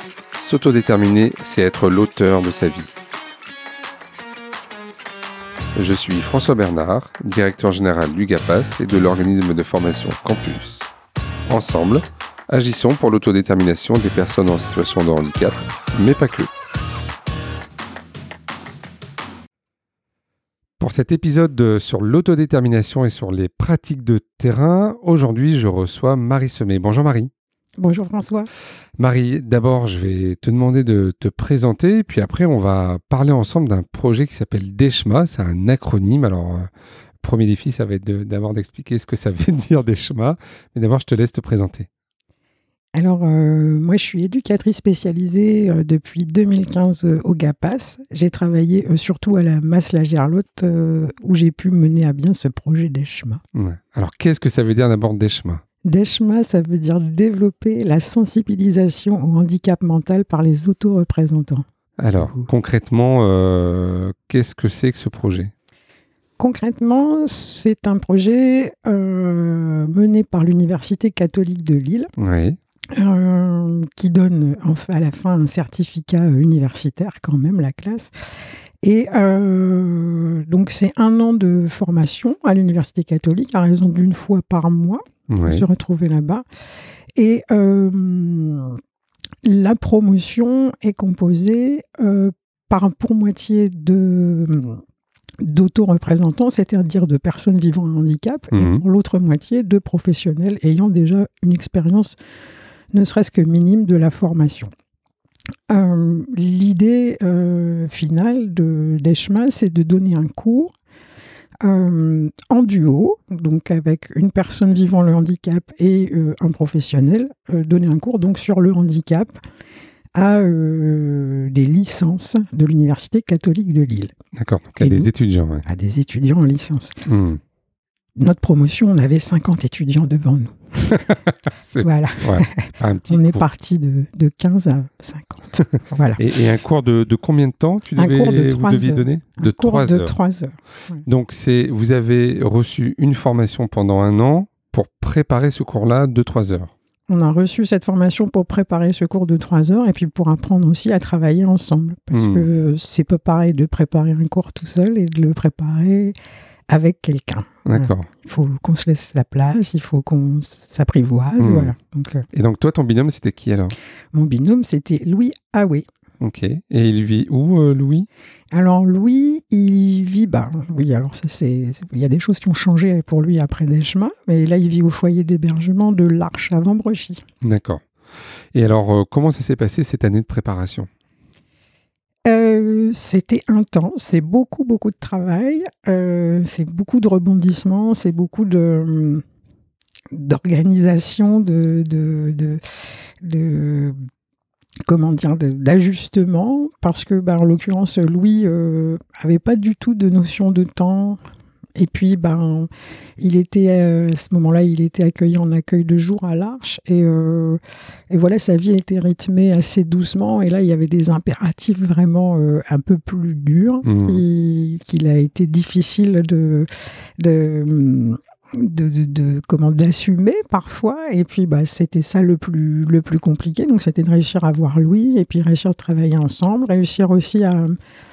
S'autodéterminer, c'est être l'auteur de sa vie. Je suis François Bernard, directeur général du GAPAS et de l'organisme de formation Campus. Ensemble, agissons pour l'autodétermination des personnes en situation de handicap, mais pas que. Pour cet épisode sur l'autodétermination et sur les pratiques de terrain, aujourd'hui je reçois Marie Semet. Bonjour Marie. Bonjour François. Marie, d'abord je vais te demander de te présenter, puis après on va parler ensemble d'un projet qui s'appelle DESHMA, c'est un acronyme. Alors, le premier défi, ça va être d'abord d'expliquer ce que ça veut dire DESHMA, mais d'abord je te laisse te présenter. Alors, moi je suis éducatrice spécialisée depuis 2015 au GAPAS. J'ai travaillé surtout à la Masse-la-Gerlotte où j'ai pu mener à bien ce projet DESHMA. Ouais. Alors, qu'est-ce que ça veut dire d'abord DESHMA ? DESHMA, ça veut dire développer la sensibilisation au handicap mental par les autoreprésentants. Alors, concrètement, qu'est-ce que c'est que ce projet ? Concrètement, c'est un projet mené par l'Université catholique de Lille, qui donne à la fin un certificat universitaire quand même, la classe. Et donc, c'est 1 an de formation à l'Université catholique, à raison d'1 fois par mois, pour se retrouver là-bas. Et la promotion est composée pour moitié d'auto-représentants, c'est-à-dire de personnes vivant un handicap, et pour l'autre moitié de professionnels ayant déjà une expérience, ne serait-ce que minime, de la formation. L'idée finale de DESHMA, c'est de donner un cours en duo, donc avec une personne vivant le handicap et un professionnel, donner un cours donc sur le handicap à des licences de l'Université catholique de Lille. D'accord, donc à des étudiants. Ouais. À des étudiants en licence. Notre promotion, on avait 50 étudiants devant nous. Voilà. Ouais, on est parti de 15 à 50. Voilà. Et un cours de combien de temps vous deviez donner ? De 3 heures. 3 heures. Ouais. Donc, vous avez reçu une formation pendant 1 an pour préparer ce cours-là de 3 heures. On a reçu cette formation pour préparer ce cours de 3 heures et puis pour apprendre aussi à travailler ensemble. Parce que c'est pas pareil de préparer un cours tout seul et de le préparer avec quelqu'un. D'accord. Voilà. Il faut qu'on se laisse la place, il faut qu'on s'apprivoise. Voilà. Et donc toi, ton binôme, c'était qui alors ? Mon binôme, c'était Louis Aoué. Ok. Et il vit où, Louis ? Alors Louis, il vit... oui, alors il y a des choses qui ont changé pour lui après DESHMA, mais là, il vit au foyer d'hébergement de l'Arche à Vambrechy. D'accord. Et alors, comment ça s'est passé cette année de préparation ? C'était intense, c'est beaucoup de travail, c'est beaucoup de rebondissements, c'est beaucoup d'organisation, d'ajustement, parce que en l'occurrence Louis avait pas du tout de notion de temps. Et puis, il était, à ce moment-là, il était accueilli en accueil de jour à l'Arche. Et voilà, sa vie était rythmée assez doucement. Et là, il y avait des impératifs vraiment un peu plus durs qu'il a été difficile d'assumer parfois. Et puis, c'était ça le plus compliqué. Donc, c'était de réussir à voir Louis et puis réussir à travailler ensemble, réussir aussi à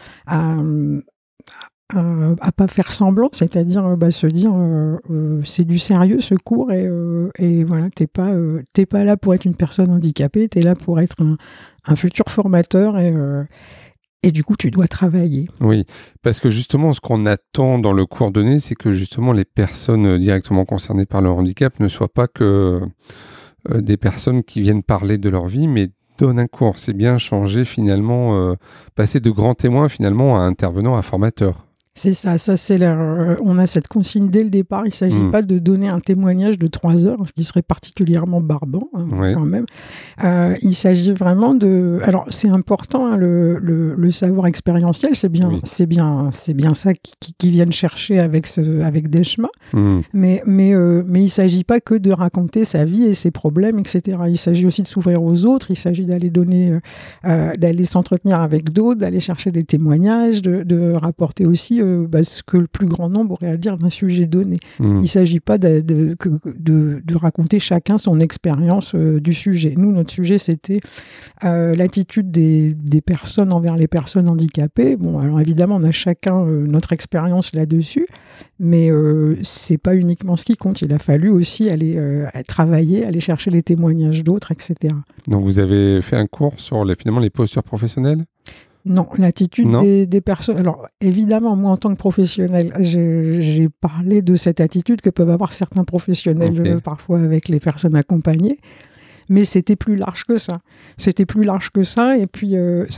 pas faire semblant, c'est-à-dire se dire c'est du sérieux ce cours et voilà, t'es pas là pour être une personne handicapée, t'es là pour être un futur formateur et du coup tu dois travailler. Oui, parce que justement ce qu'on attend dans le cours donné, c'est que justement les personnes directement concernées par le handicap ne soient pas que des personnes qui viennent parler de leur vie, mais donnent un cours. C'est bien changer finalement, passer de grands témoins finalement à intervenants, à formateurs. C'est ça, on a cette consigne dès le départ. Il ne s'agit pas de donner un témoignage de 3 heures, ce qui serait particulièrement barbant quand même. Il s'agit vraiment de... Alors, c'est important, le savoir expérientiel, c'est bien ça qui viennent chercher avec DESHMA. Mais il ne s'agit pas que de raconter sa vie et ses problèmes, etc. Il s'agit aussi de s'ouvrir aux autres, il s'agit d'aller s'entretenir avec d'autres, d'aller chercher des témoignages, de rapporter aussi ce que le plus grand nombre aurait à dire d'un sujet donné. Il ne s'agit pas de raconter chacun son expérience du sujet. Nous, notre sujet, c'était l'attitude des personnes envers les personnes handicapées. Bon, alors évidemment, on a chacun notre expérience là-dessus, mais c'est pas uniquement ce qui compte. Il a fallu aussi aller travailler, aller chercher les témoignages d'autres, etc. Donc, vous avez fait un cours sur finalement les postures professionnelles ? Non, l'attitude des personnes... Alors, évidemment, moi, en tant que professionnel, j'ai parlé de cette attitude que peuvent avoir certains professionnels parfois avec les personnes accompagnées. Mais c'était plus large que ça. Et puis,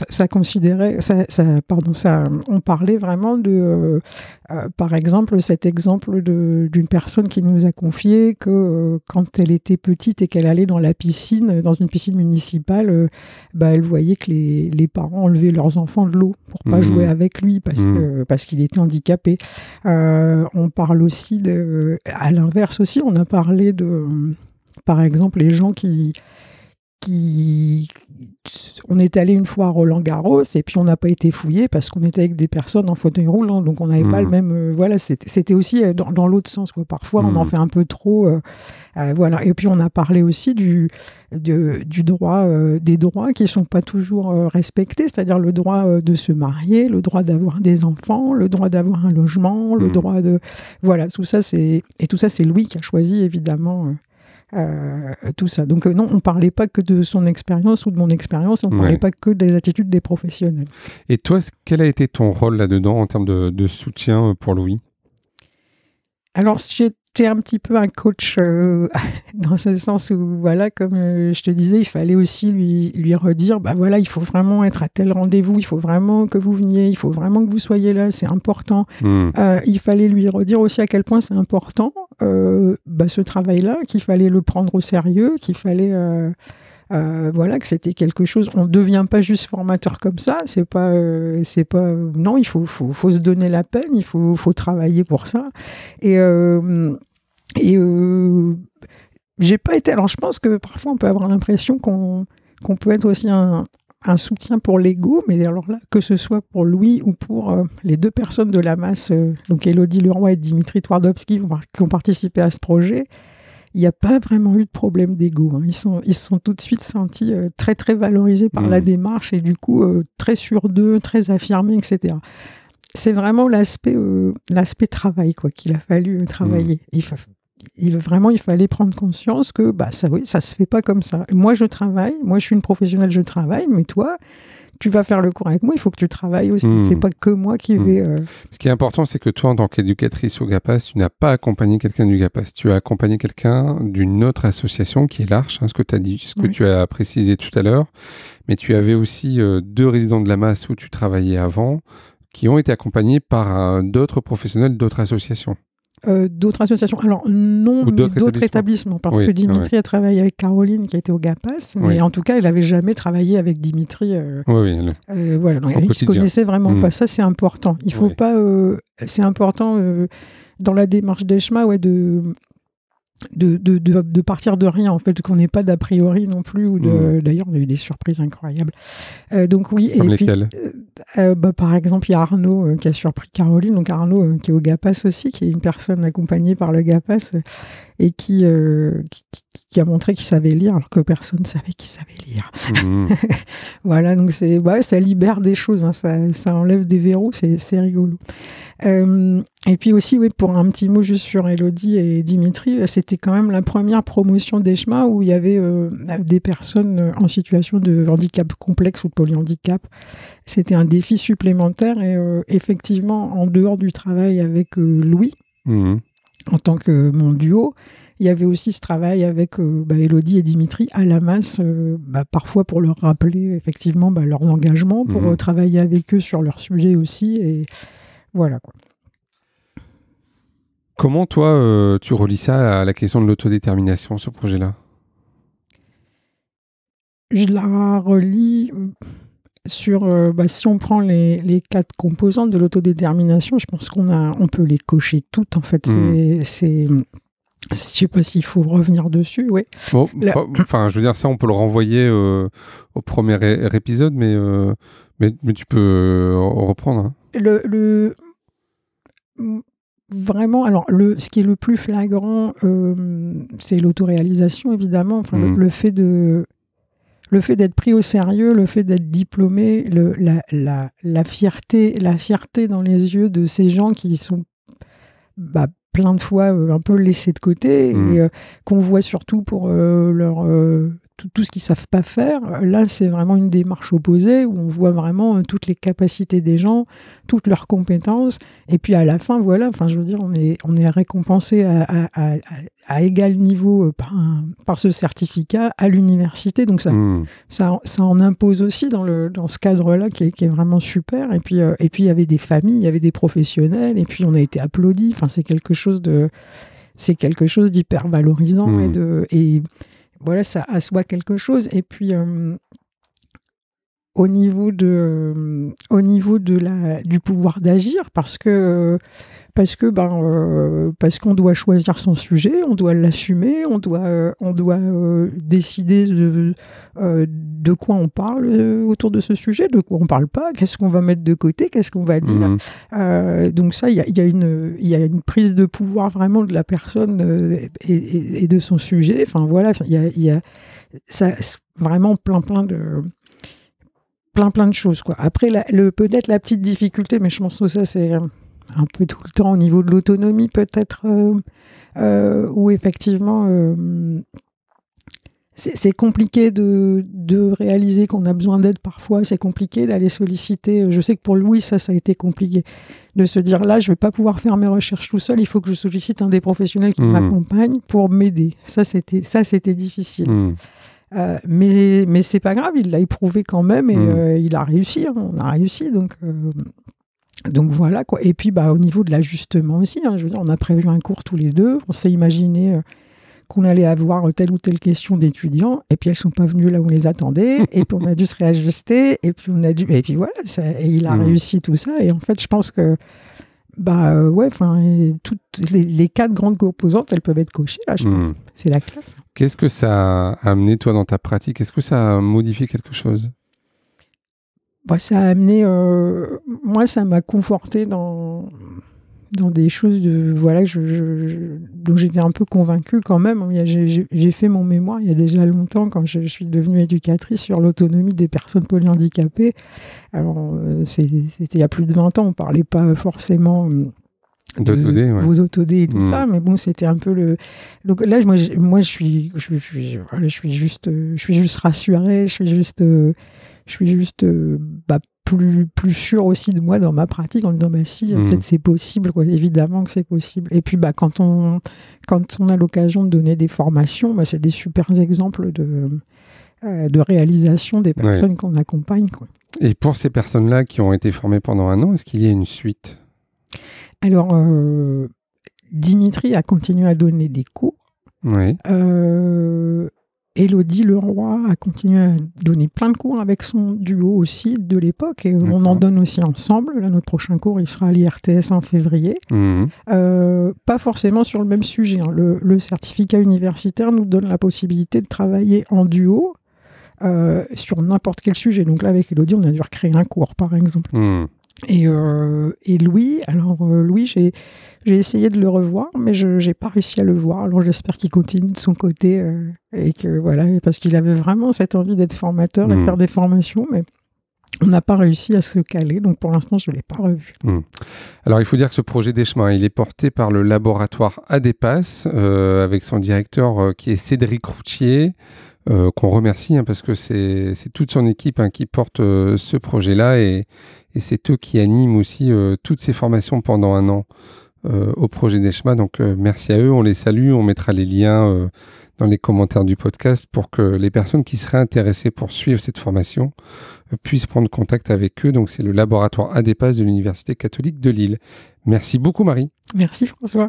on parlait vraiment de, par exemple, cet exemple d'une personne qui nous a confié que quand elle était petite et qu'elle allait dans la piscine, dans une piscine municipale, elle voyait que les parents enlevaient leurs enfants de l'eau pour pas jouer avec lui parce qu'il était handicapé. On parle aussi à l'inverse aussi, on a parlé de... Par exemple, les gens on est allé une fois à Roland-Garros et puis on n'a pas été fouillé parce qu'on était avec des personnes en fauteuil roulant, donc on n'avait pas le même... c'était aussi dans l'autre sens, quoi. Parfois, on en fait un peu trop. Et puis, on a parlé aussi du droit, des droits qui ne sont pas toujours respectés, c'est-à-dire le droit de se marier, le droit d'avoir des enfants, le droit d'avoir un logement, le droit de... Voilà, tout ça, c'est Louis qui a choisi, évidemment... tout ça. Donc non, on ne parlait pas que de son expérience ou de mon expérience, on ne parlait pas que des attitudes des professionnels. Et toi, quel a été ton rôle là-dedans en termes de soutien pour Louis ? Alors, j'étais un petit peu un coach dans ce sens où, voilà, comme je te disais, il fallait aussi lui redire, il faut vraiment être à tel rendez-vous, il faut vraiment que vous veniez, il faut vraiment que vous soyez là, c'est important. Il fallait lui redire aussi à quel point c'est important, ce travail-là, qu'il fallait le prendre au sérieux, qu'il fallait... que c'était quelque chose, on ne devient pas juste formateur comme ça, non, il faut se donner la peine, il faut travailler pour ça. Et j'ai pas été, alors je pense que parfois on peut avoir l'impression qu'on peut être aussi un soutien pour l'ego, mais alors là, que ce soit pour Louis ou pour les deux personnes de la masse, donc Élodie Leroy et Dimitri Twardowski qui ont participé à ce projet, il n'y a pas vraiment eu de problème d'ego. Ils se sont tout de suite sentis très, très valorisés par la démarche et du coup, très sûrs d'eux, très affirmés, etc. C'est vraiment l'aspect travail qu'il a fallu travailler. Il fallait prendre conscience que ça se fait pas comme ça. Moi, je travaille, moi, je suis une professionnelle, je travaille, mais toi... tu vas faire le cours avec moi, il faut que tu travailles aussi. C'est pas que moi qui vais... Ce qui est important, c'est que toi, en tant qu'éducatrice au GAPAS, tu n'as pas accompagné quelqu'un du GAPAS. Tu as accompagné quelqu'un d'une autre association qui est l'Arche, ce que tu as dit, tu as précisé tout à l'heure. Mais tu avais aussi 2 résidents de la masse où tu travaillais avant, qui ont été accompagnés par d'autres professionnels d'autres associations. D'autres associations. Alors, non, d'autres établissements. Parce que Dimitri a travaillé avec Caroline, qui était au GAPAS, mais en tout cas, elle n'avait jamais travaillé avec Dimitri. Ils ne se connaissaient vraiment pas. Ça, c'est important. Il faut pas... c'est important dans la démarche d'ESHMA de partir de rien, en fait, qu'on n'ait pas d'a priori non plus. D'ailleurs, on a eu des surprises incroyables. Donc oui. Comme lesquelles ? Par exemple, il y a Arnaud qui a surpris Caroline, donc Arnaud qui est au GAPAS aussi, qui est une personne accompagnée par le GAPAS et qui a montré qu'il savait lire alors que personne ne savait qu'il savait lire. Voilà, donc ça libère des choses, ça enlève des verrous, c'est rigolo. Et puis aussi, pour un petit mot juste sur Élodie et Dimitri, c'était quand même la première promotion d'ESHMA où il y avait des personnes en situation de handicap complexe ou de polyhandicap. C'était un défi supplémentaire et effectivement, en dehors du travail avec Louis, en tant que mon duo, il y avait aussi ce travail avec Élodie et Dimitri à la masse, parfois pour leur rappeler effectivement leurs engagements, pour travailler avec eux sur leurs sujets aussi. Et voilà, quoi. Comment, toi, tu relis ça à la question de l'autodétermination, ce projet-là ? Je la relis sur... si on prend les 4 composantes de l'autodétermination, je pense qu'on peut les cocher toutes, en fait. Je ne sais pas s'il faut revenir dessus, oui. Bon, je veux dire, ça, on peut le renvoyer au premier épisode, mais tu peux reprendre. Hein. vraiment, alors ce qui est le plus flagrant, c'est l'autoréalisation, évidemment. Enfin, le fait d'être pris au sérieux, le fait d'être diplômé, la fierté dans les yeux de ces gens qui sont plein de fois un peu laissés de côté et qu'on voit surtout pour tout ce qu'ils savent pas faire. Là, c'est vraiment une démarche opposée où on voit vraiment toutes les capacités des gens, toutes leurs compétences. Et puis à la fin, voilà, enfin, je veux dire, on est récompensé à égal niveau par ce certificat à l'université. Donc ça en impose aussi dans ce cadre-là qui est vraiment super. Et puis il y avait des familles, il y avait des professionnels, et puis on a été applaudis. Enfin, c'est quelque chose d'hyper valorisant et voilà, ça assoit quelque chose. Et puis, au niveau du pouvoir d'agir, parce qu'on doit choisir son sujet, on doit l'assumer, on doit décider de quoi on parle autour de ce sujet, de quoi on parle pas, qu'est-ce qu'on va mettre de côté, qu'est-ce qu'on va dire. Donc ça, il y a une prise de pouvoir vraiment de la personne et de son sujet. Enfin voilà, il y a ça, vraiment plein de choses, quoi. Après, peut-être la petite difficulté, mais je pense que ça, c'est un peu tout le temps au niveau de l'autonomie, peut-être, où effectivement, c'est compliqué de réaliser qu'on a besoin d'aide parfois. C'est compliqué d'aller solliciter. Je sais que pour Louis, ça a été compliqué. De se dire, là, je ne vais pas pouvoir faire mes recherches tout seul, il faut que je sollicite un des professionnels qui m'accompagne pour m'aider. Ça, c'était difficile. Mais c'est pas grave, il l'a éprouvé quand même et il a réussi, on a réussi, donc voilà, quoi. Et puis au niveau de l'ajustement aussi, je veux dire, on a prévu un cours tous les deux, on s'est imaginé qu'on allait avoir telle ou telle question d'étudiants, et puis elles sont pas venues là où on les attendait, et puis on a dû se réajuster, et puis voilà, et il a réussi tout ça. Et en fait, je pense que toutes les 4 grandes composantes, elles peuvent être cochées, là, je pense. C'est la classe. Qu'est-ce que ça a amené, toi, dans ta pratique? Est-ce que ça a modifié quelque chose? Ça a amené... moi, ça m'a conforté dans des choses dont j'étais un peu convaincue quand même. J'ai fait mon mémoire il y a déjà longtemps, quand je suis devenue éducatrice, sur l'autonomie des personnes polyhandicapées. Alors, c'était il y a plus de 20 ans, on ne parlait pas forcément aux autodés et tout ça, mais bon, c'était un peu le... Donc là, moi, je suis juste rassurée, je suis juste plus sûre aussi de moi dans ma pratique, en me disant si, c'est possible, quoi. Évidemment que c'est possible. Et puis quand on a l'occasion de donner des formations, c'est des super exemples de réalisation des personnes qu'on accompagne, quoi. Et pour ces personnes-là qui ont été formées pendant 1 an, est-ce qu'il y a une suite? Alors, Dimitri a continué à donner des cours. Oui. Élodie Leroy a continué à donner plein de cours avec son duo aussi de l'époque, et on en donne aussi ensemble. Là, notre prochain cours, il sera à l'IRTS en février. Pas forcément sur le même sujet. Le certificat universitaire nous donne la possibilité de travailler en duo sur n'importe quel sujet. Donc là, avec Élodie, on a dû recréer un cours, par exemple. Et Louis, j'ai essayé de le revoir, mais je n'ai pas réussi à le voir. Alors j'espère qu'il continue de son côté, et que voilà, parce qu'il avait vraiment cette envie d'être formateur et de faire des formations, mais on n'a pas réussi à se caler. Donc pour l'instant, je ne l'ai pas revu. Alors il faut dire que ce projet des chemins, il est porté par le laboratoire ADEPAS, avec son directeur qui est Cédric Routier, qu'on remercie, parce que c'est toute son équipe qui porte ce projet-là, et c'est eux qui animent aussi toutes ces formations pendant 1 an au projet des chemins. Donc merci à eux, on les salue, on mettra les liens dans les commentaires du podcast pour que les personnes qui seraient intéressées pour suivre cette formation puissent prendre contact avec eux. Donc c'est le laboratoire ADEPAS de l'Université catholique de Lille. Merci beaucoup, Marie. Merci, François.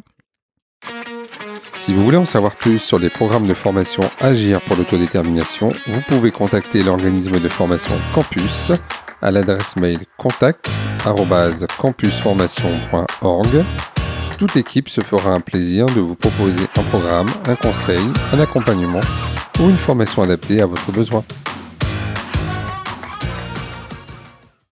Si vous voulez en savoir plus sur les programmes de formation Agir pour l'autodétermination, vous pouvez contacter l'organisme de formation Campus à l'adresse mail contact@campusformation.org. Toute l'équipe se fera un plaisir de vous proposer un programme, un conseil, un accompagnement ou une formation adaptée à votre besoin.